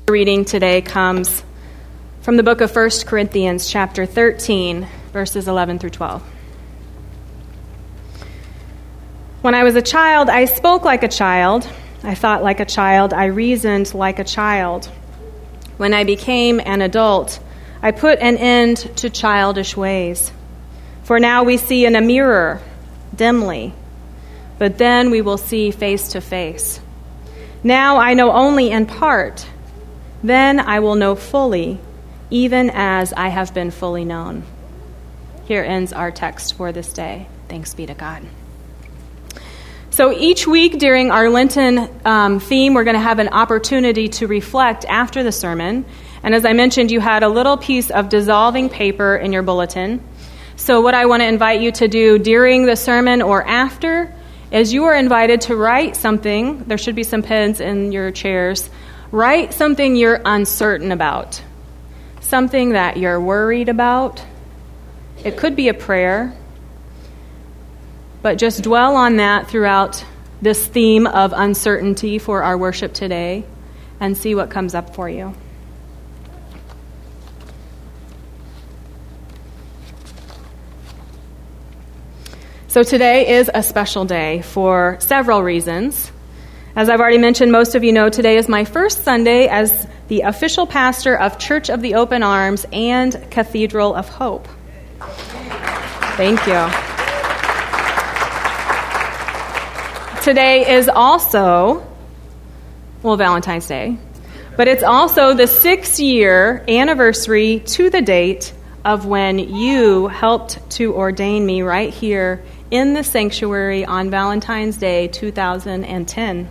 Reading today comes from the book of 1 Corinthians, chapter 13, verses 11 through 12. When I was a child, I spoke like a child. I thought like a child. I reasoned like a child. When I became an adult, I put an end to childish ways. For now we see in a mirror, dimly, but then we will see face to face. Now I know only in part. Then I will know fully, even as I have been fully known. Here ends our text for this day. Thanks be to God. So each week during our Lenten theme, we're going to have an opportunity to reflect after the sermon. And as I mentioned, you had a little piece of dissolving paper in your bulletin. So what I want to invite you to do during the sermon or after is you are invited to write something. There should be some pens in your chairs. Write something you're uncertain about, something that you're worried about. It could be a prayer, but just dwell on that throughout this theme of uncertainty for our worship today and see what comes up for you. So today is a special day for several reasons. As I've already mentioned, most of you know today is my first Sunday as the official pastor of Church of the Open Arms and Cathedral of Hope. Thank you. Today is also, Valentine's Day, but it's also the 6-year anniversary to the date of when you helped to ordain me right here in the sanctuary on Valentine's Day 2010.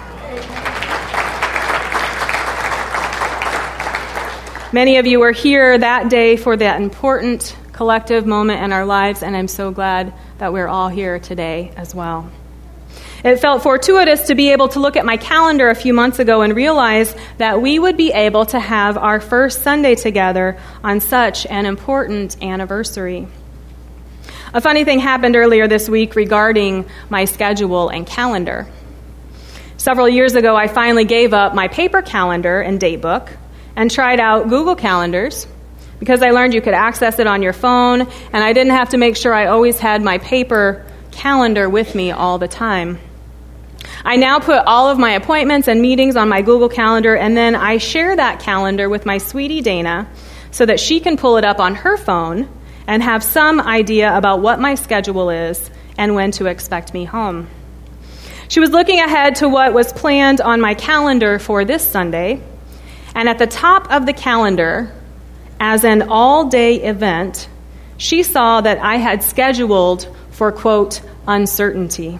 Many of you were here that day for that important collective moment in our lives, and I'm so glad that we're all here today as well. It felt fortuitous to be able to look at my calendar a few months ago and realize that we would be able to have our first Sunday together on such an important anniversary. A funny thing happened earlier this week regarding my schedule and calendar. Several years ago, I finally gave up my paper calendar and date book and tried out Google Calendars because I learned you could access it on your phone, and I didn't have to make sure I always had my paper calendar with me all the time. I now put all of my appointments and meetings on my Google Calendar, and then I share that calendar with my sweetie Dana so that she can pull it up on her phone and have some idea about what my schedule is and when to expect me home. She was looking ahead to what was planned on my calendar for this Sunday, and at the top of the calendar, as an all-day event, she saw that I had scheduled for, quote, uncertainty.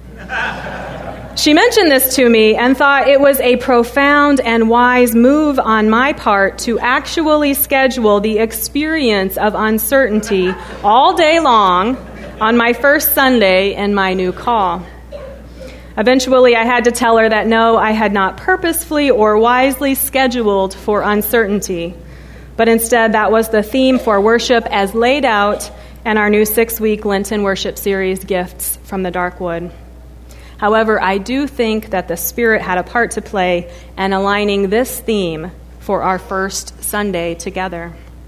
She mentioned this to me and thought it was a profound and wise move on my part to actually schedule the experience of uncertainty all day long on my first Sunday in my new call. Eventually, I had to tell her that no, I had not purposefully or wisely scheduled for uncertainty, but instead that was the theme for worship as laid out in our new 6-week Lenten worship series, Gifts from the Darkwood. However, I do think that the Spirit had a part to play in aligning this theme for our first Sunday together.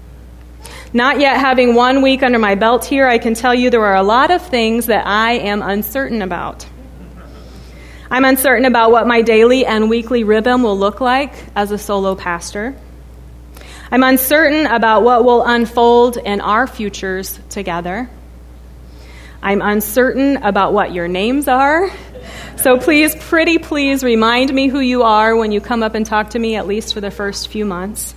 Not yet having 1 week under my belt here, I can tell you there are a lot of things that I am uncertain about. I'm uncertain about what my daily and weekly rhythm will look like as a solo pastor. I'm uncertain about what will unfold in our futures together. I'm uncertain about what your names are. So please, pretty please, remind me who you are when you come up and talk to me, at least for the first few months.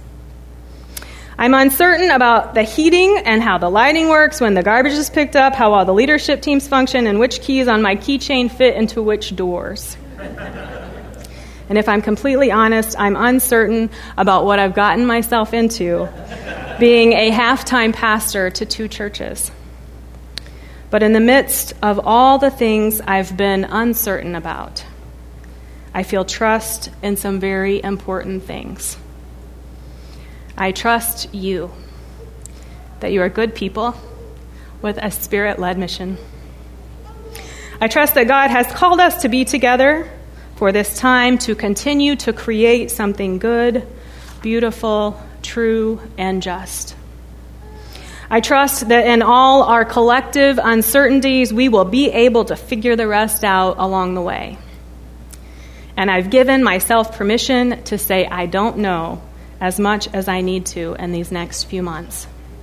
I'm uncertain about the heating and how the lighting works when the garbage is picked up, how all the leadership teams function, and which keys on my keychain fit into which doors. And if I'm completely honest, I'm uncertain about what I've gotten myself into, being a half-time pastor to 2 churches. But in the midst of all the things I've been uncertain about, I feel trust in some very important things. I trust you, that you are good people with a Spirit-led mission. I trust that God has called us to be together for this time to continue to create something good, beautiful, true, and just. I trust that in all our collective uncertainties, we will be able to figure the rest out along the way. And I've given myself permission to say I don't know as much as I need to in these next few months.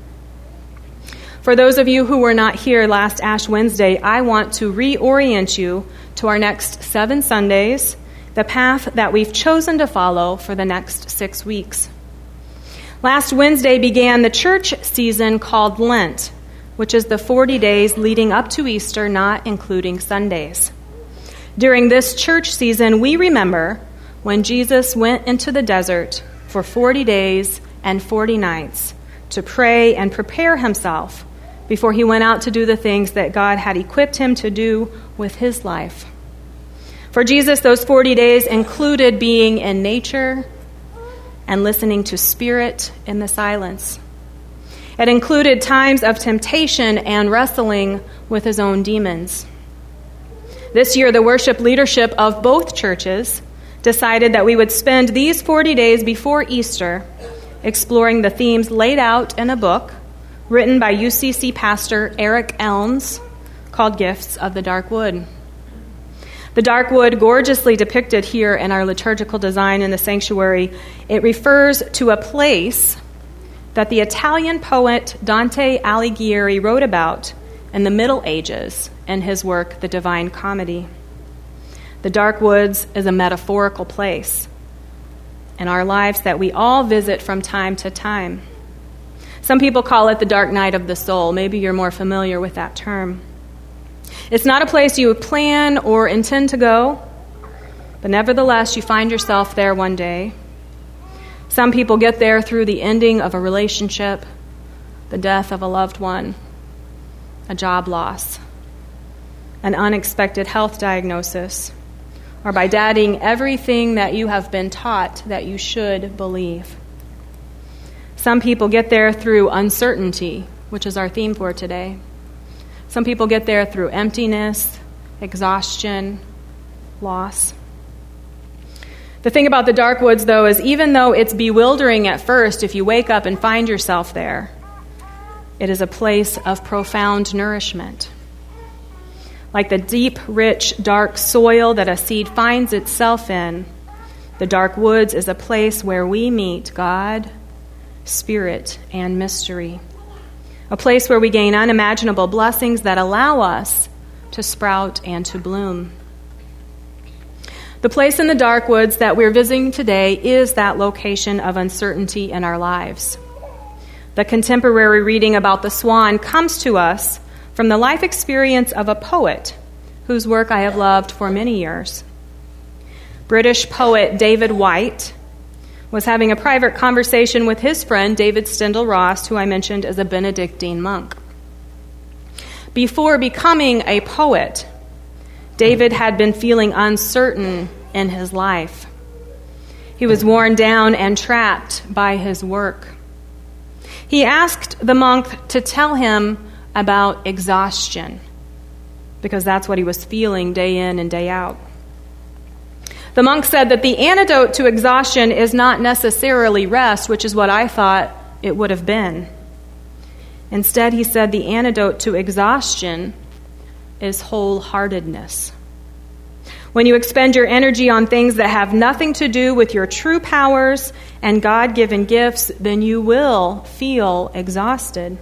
For those of you who were not here last Ash Wednesday, I want to reorient you to our next 7 Sundays, the path that we've chosen to follow for the next 6 weeks. Last Wednesday began the church season called Lent, which is the 40 days leading up to Easter, not including Sundays. During this church season, we remember when Jesus went into the desert for 40 days and 40 nights to pray and prepare himself before he went out to do the things that God had equipped him to do with his life. For Jesus, those 40 days included being in nature and listening to Spirit in the silence. It included times of temptation and wrestling with his own demons. This year, the worship leadership of both churches decided that we would spend these 40 days before Easter exploring the themes laid out in a book written by UCC pastor Eric Elms called Gifts of the Dark Wood. The dark wood, gorgeously depicted here in our liturgical design in the sanctuary, it refers to a place that the Italian poet Dante Alighieri wrote about in the Middle Ages in his work, The Divine Comedy. The dark woods is a metaphorical place in our lives that we all visit from time to time. Some people call it the dark night of the soul. Maybe you're more familiar with that term. It's not a place you plan or intend to go, but nevertheless, you find yourself there one day. Some people get there through the ending of a relationship, the death of a loved one, a job loss, an unexpected health diagnosis, or by doubting everything that you have been taught that you should believe. Some people get there through uncertainty, which is our theme for today. Some people get there through emptiness, exhaustion, loss. The thing about the dark woods, though, is even though it's bewildering at first if you wake up and find yourself there, it is a place of profound nourishment. Like the deep, rich, dark soil that a seed finds itself in, the dark woods is a place where we meet God, Spirit, and mystery. A place where we gain unimaginable blessings that allow us to sprout and to bloom. The place in the dark woods that we're visiting today is that location of uncertainty in our lives. The contemporary reading about the swan comes to us from the life experience of a poet whose work I have loved for many years. British poet David Whyte was having a private conversation with his friend David Steindl-Rast, who I mentioned as a Benedictine monk. Before becoming a poet, David had been feeling uncertain in his life. He was worn down and trapped by his work. He asked the monk to tell him about exhaustion, because that's what he was feeling day in and day out. The monk said that the antidote to exhaustion is not necessarily rest, which is what I thought it would have been. Instead, he said the antidote to exhaustion is wholeheartedness. When you expend your energy on things that have nothing to do with your true powers and God-given gifts, then you will feel exhausted.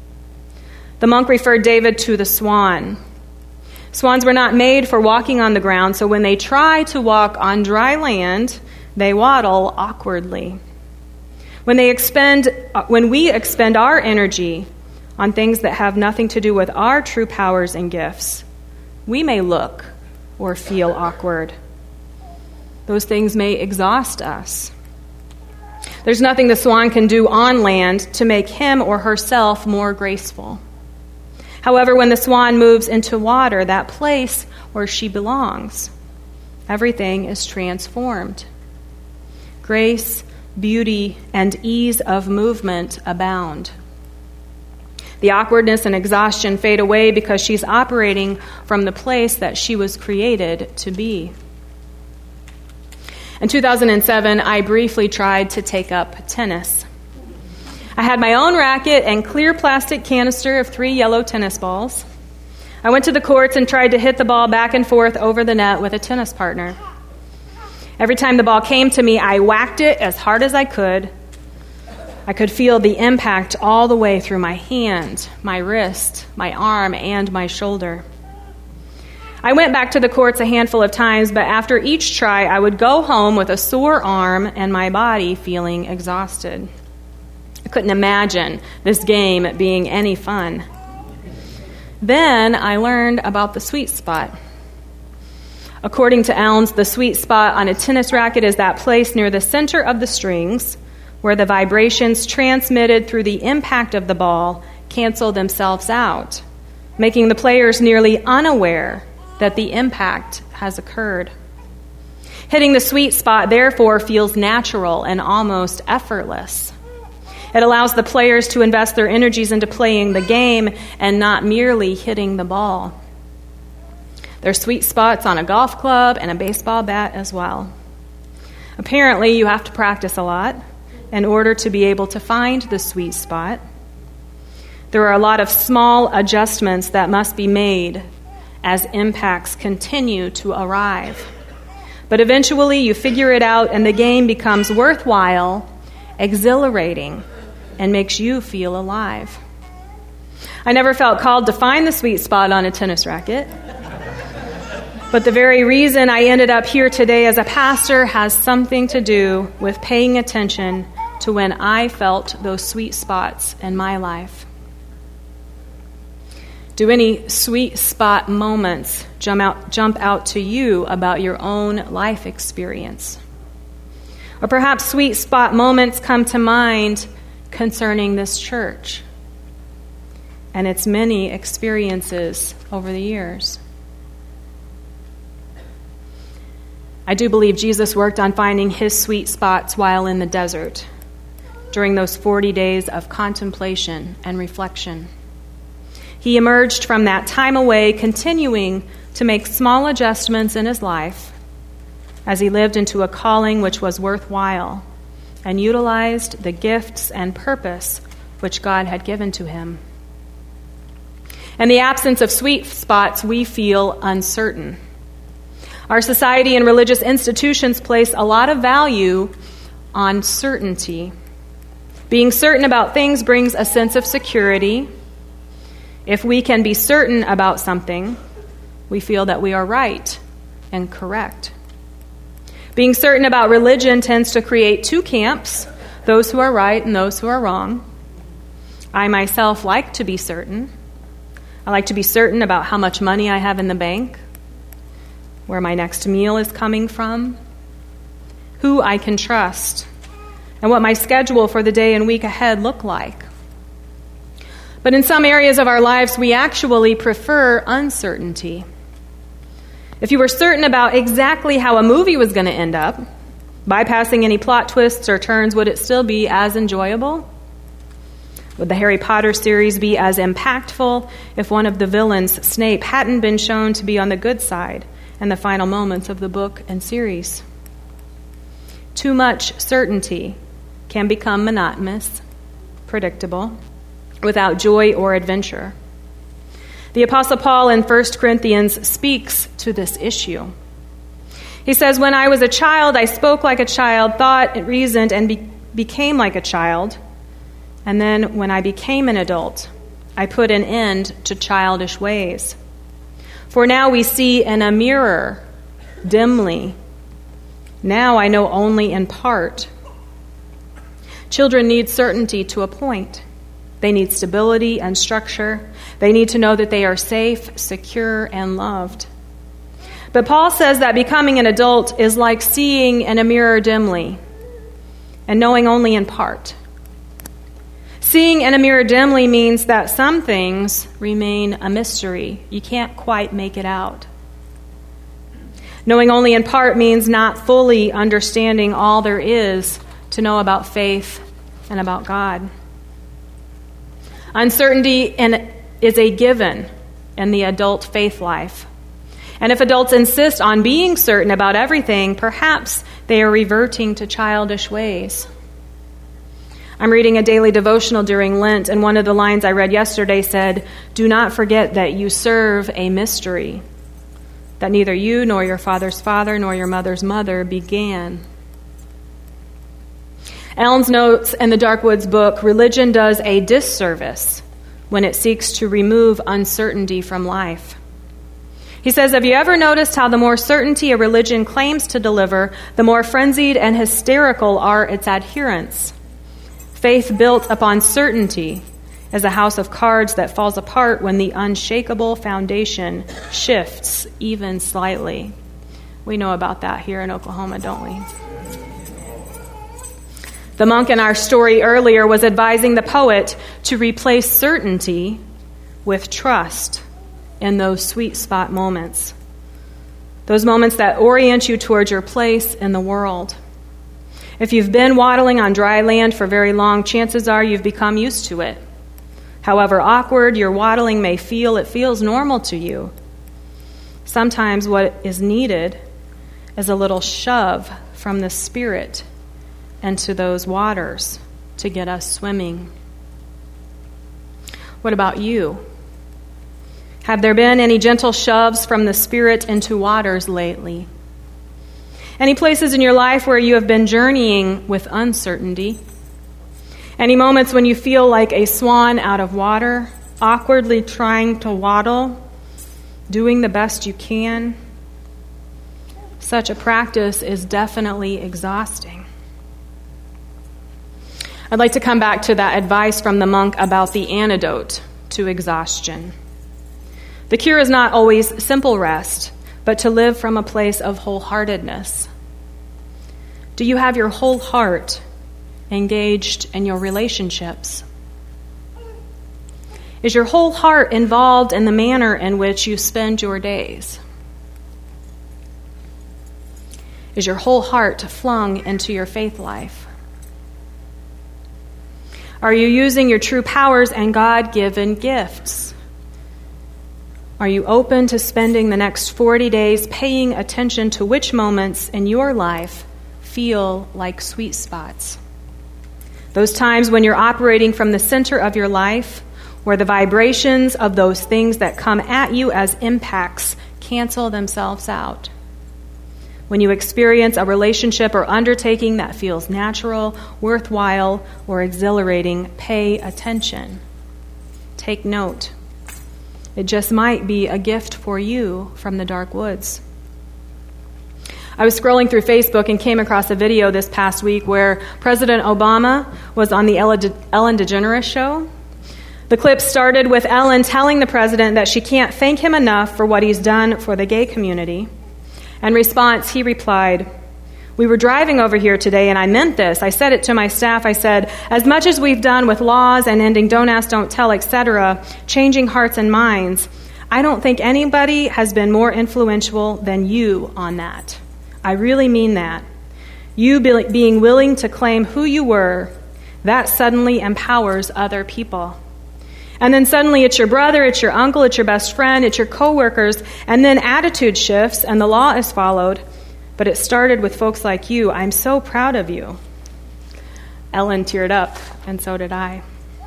The monk referred David to the swan. Swans were not made for walking on the ground, so when they try to walk on dry land, they waddle awkwardly. When we expend our energy on things that have nothing to do with our true powers and gifts, we may look or feel awkward. Those things may exhaust us. There's nothing the swan can do on land to make him or herself more graceful. However, when the swan moves into water, that place where she belongs, everything is transformed. Grace, beauty, and ease of movement abound. The awkwardness and exhaustion fade away because she's operating from the place that she was created to be. In 2007, I briefly tried to take up tennis. I had my own racket and clear plastic canister of 3 yellow tennis balls. I went to the courts and tried to hit the ball back and forth over the net with a tennis partner. Every time the ball came to me, I whacked it as hard as I could. I could feel the impact all the way through my hand, my wrist, my arm, and my shoulder. I went back to the courts a handful of times, but after each try, I would go home with a sore arm and my body feeling exhausted. I couldn't imagine this game being any fun. Then I learned about the sweet spot. According to Elms, the sweet spot on a tennis racket is that place near the center of the strings where the vibrations transmitted through the impact of the ball cancel themselves out, making the players nearly unaware that the impact has occurred. Hitting the sweet spot, therefore, feels natural and almost effortless. It allows the players to invest their energies into playing the game and not merely hitting the ball. There's sweet spots on a golf club and a baseball bat as well. Apparently, you have to practice a lot in order to be able to find the sweet spot. There are a lot of small adjustments that must be made as impacts continue to arrive. But eventually, you figure it out and the game becomes worthwhile, exhilarating, and makes you feel alive. I never felt called to find the sweet spot on a tennis racket. But the very reason I ended up here today as a pastor has something to do with paying attention to when I felt those sweet spots in my life. Do any sweet spot moments jump out to you about your own life experience? Or perhaps sweet spot moments come to mind concerning this church and its many experiences over the years. I do believe Jesus worked on finding his sweet spots while in the desert during those 40 days of contemplation and reflection. He emerged from that time away, continuing to make small adjustments in his life as he lived into a calling which was worthwhile and utilized the gifts and purpose which God had given to him. In the absence of sweet spots, we feel uncertain. Our society and religious institutions place a lot of value on certainty. Being certain about things brings a sense of security. If we can be certain about something, we feel that we are right and correct. Being certain about religion tends to create 2 camps, those who are right and those who are wrong. I myself like to be certain. I like to be certain about how much money I have in the bank, where my next meal is coming from, who I can trust, and what my schedule for the day and week ahead look like. But in some areas of our lives, we actually prefer uncertainty. If you were certain about exactly how a movie was going to end up, bypassing any plot twists or turns, would it still be as enjoyable? Would the Harry Potter series be as impactful if one of the villains, Snape, hadn't been shown to be on the good side in the final moments of the book and series? Too much certainty can become monotonous, predictable, without joy or adventure. The Apostle Paul in 1 Corinthians speaks to this issue. He says, "When I was a child, I spoke like a child, thought, reasoned, and became like a child. And then when I became an adult, I put an end to childish ways. For now we see in a mirror, dimly. Now I know only in part." Children need certainty to a point. They need stability and structure. They need to know that they are safe, secure, and loved. But Paul says that becoming an adult is like seeing in a mirror dimly and knowing only in part. Seeing in a mirror dimly means that some things remain a mystery. You can't quite make it out. Knowing only in part means not fully understanding all there is to know about faith and about God. Uncertainty is a given in the adult faith life. And if adults insist on being certain about everything, perhaps They are reverting to childish ways. I'm reading a daily devotional during Lent, and one of the lines I read yesterday said, "Do not forget that you serve a mystery, that neither you nor your father's father nor your mother's mother began." Elms notes in the Darkwoods book, religion does a disservice when it seeks to remove uncertainty from life. He says, have you ever noticed how the more certainty a religion claims to deliver, the more frenzied and hysterical are its adherents? Faith built upon certainty is a house of cards that falls apart when the unshakable foundation shifts even slightly. We know about that here in Oklahoma, don't we? The monk in our story earlier was advising the poet to replace certainty with trust in those sweet spot moments. Those moments that orient you towards your place in the world. If you've been waddling on dry land for very long, chances are you've become used to it. However awkward your waddling may feel, it feels normal to you. Sometimes what is needed is a little shove from the Spirit into those waters to get us swimming. What about you? Have there been any gentle shoves from the Spirit into waters lately? Any places in your life where you have been journeying with uncertainty? Any moments when you feel like a swan out of water, awkwardly trying to waddle, doing the best you can? Such a practice is definitely exhausting. I'd like to come back to that advice from the monk about the antidote to exhaustion. The cure is not always simple rest, but to live from a place of wholeheartedness. Do you have your whole heart engaged in your relationships? Is your whole heart involved in the manner in which you spend your days? Is your whole heart flung into your faith life? Are you using your true powers and God-given gifts? Are you open to spending the next 40 days paying attention to which moments in your life feel like sweet spots? Those times when you're operating from the center of your life, where the vibrations of those things that come at you as impacts cancel themselves out. When you experience a relationship or undertaking that feels natural, worthwhile, or exhilarating, pay attention. Take note. It just might be a gift for you from the dark woods. I was scrolling through Facebook and came across a video this past week where President Obama was on the Ellen DeGeneres show. The clip started with Ellen telling the president that she can't thank him enough for what he's done for the gay community. In response, he replied, "We were driving over here today, and I meant this. I said it to my staff. I said, as much as we've done with laws and ending don't ask, don't tell, etc., changing hearts and minds, I don't think anybody has been more influential than you on that. I really mean that. You being willing to claim who you were, that suddenly empowers other people. And then suddenly it's your brother, it's your uncle, it's your best friend, it's your coworkers, and then attitude shifts and the law is followed. But it started with folks like you. I'm so proud of you." Ellen teared up, and so did I.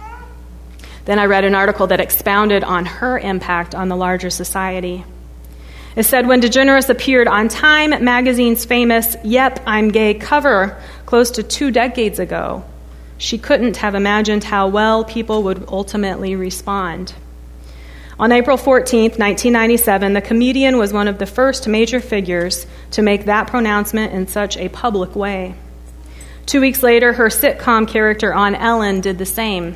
Then I read an article that expounded on her impact on the larger society. It said, when DeGeneres appeared on Time magazine's famous Yep, I'm Gay cover close to 2 decades ago, she couldn't have imagined how well people would ultimately respond. On April 14th, 1997, the comedian was one of the first major figures to make that pronouncement in such a public way. 2 weeks later, her sitcom character on Ellen did the same.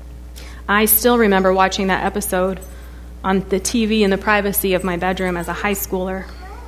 I still remember watching that episode on the TV in the privacy of my bedroom as a high schooler.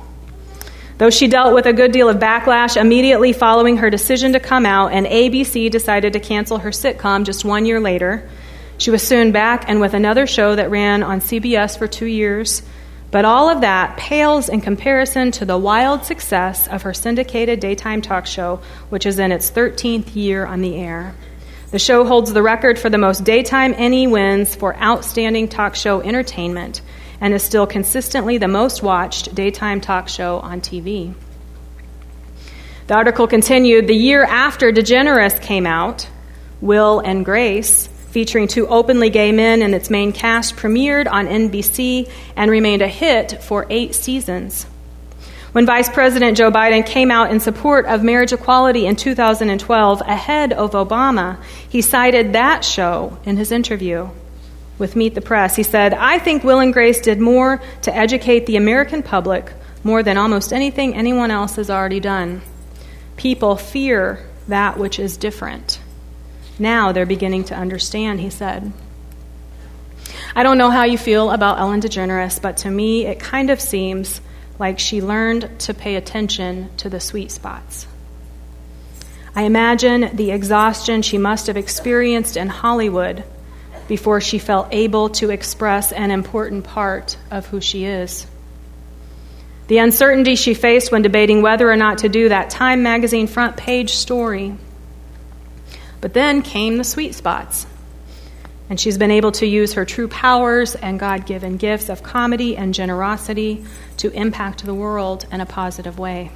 Though she dealt with a good deal of backlash immediately following her decision to come out, and ABC decided to cancel her sitcom just 1 year later, she was soon back and with another show that ran on CBS for 2 years. But all of that pales in comparison to the wild success of her syndicated daytime talk show, which is in its 13th year on the air. The show holds the record for the most daytime Emmy wins for outstanding talk show entertainment, and is still consistently the most watched daytime talk show on TV. The article continued, the year after DeGeneres came out, Will and Grace, featuring two openly gay men in its main cast, premiered on NBC and remained a hit for 8 seasons. When Vice President Joe Biden came out in support of marriage equality in 2012, ahead of Obama, he cited that show in his interview with Meet the Press. He said, I think Will and Grace did more to educate the American public more than almost anything anyone else has already done. People fear that which is different. Now they're beginning to understand, he said. I don't know how you feel about Ellen DeGeneres, but to me it kind of seems like she learned to pay attention to the sweet spots. I imagine the exhaustion she must have experienced in Hollywood before she felt able to express an important part of who she is. The uncertainty she faced when debating whether or not to do that Time magazine front page story. But then came the sweet spots. And she's been able to use her true powers and God-given gifts of comedy and generosity to impact the world in a positive way.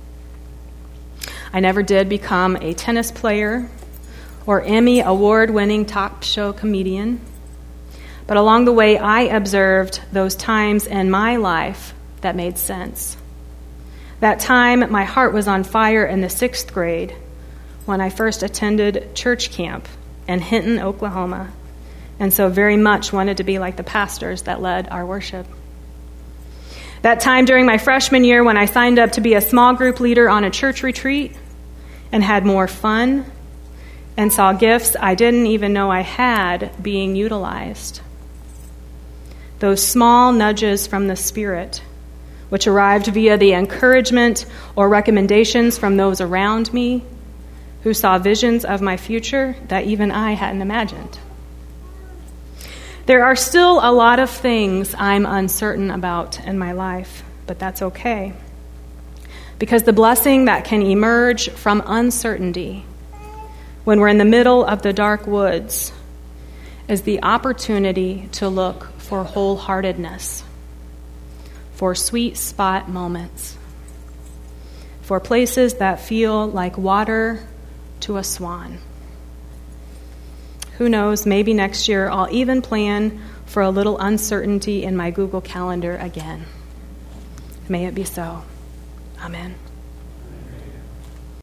I never did become a tennis player or Emmy award-winning talk show comedian, but along the way I observed those times in my life that made sense. That time my heart was on fire in the 6th grade when I first attended church camp in Hinton, Oklahoma, and so very much wanted to be like the pastors that led our worship. That time during my freshman year when I signed up to be a small group leader on a church retreat and had more fun and saw gifts I didn't even know I had being utilized. Those small nudges from the Spirit, which arrived via the encouragement or recommendations from those around me who saw visions of my future that even I hadn't imagined. There are still a lot of things I'm uncertain about in my life, but that's okay. Because the blessing that can emerge from uncertainty when we're in the middle of the dark woods is the opportunity to look for wholeheartedness, for sweet spot moments, for places that feel like water to a swan. Who knows, maybe next year I'll even plan for a little uncertainty in my Google Calendar again. May it be so. Amen.